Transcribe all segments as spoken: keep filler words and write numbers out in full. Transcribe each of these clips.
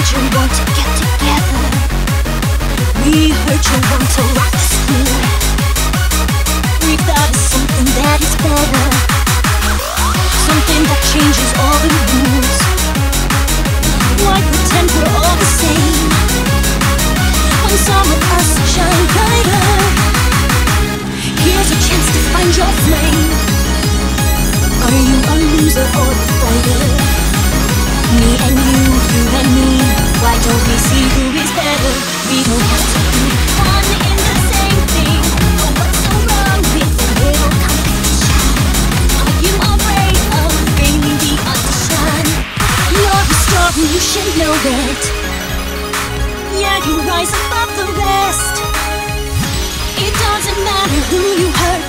made you want to get together. We heard you want to rock the school. We thought of something that is better, something that changes all the rules. Why pretend we're all the same when some of us shine brighter? Here's a chance to find your flame. Are you a loser or a fighter? Me and you, you and me. Why don't we see who is better? We don't have to be one in the same thing. Oh, what's so wrong with a little competition? Are you afraid of failing the audition? You're the star and you should know it. Yeah, you rise above the rest. It doesn't matter who you hurt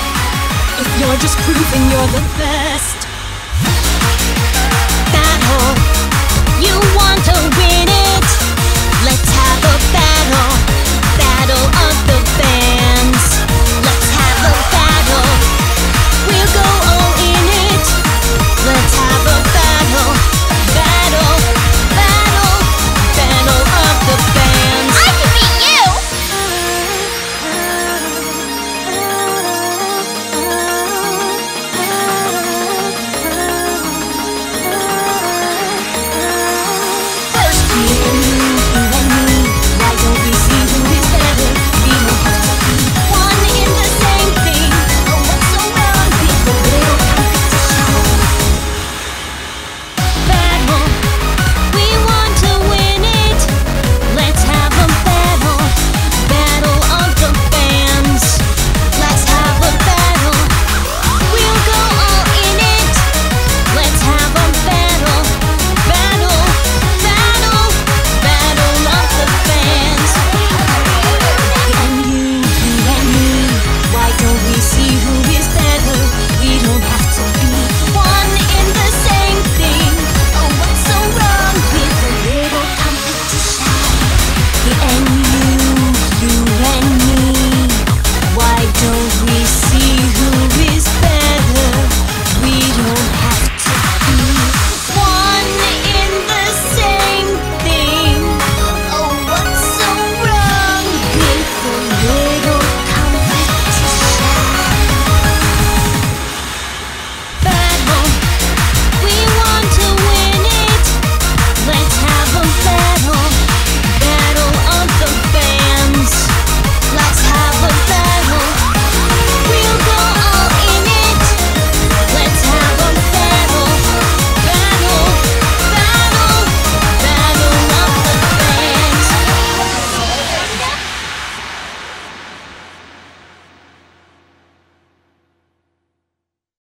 if you're just proving you're the best. Battle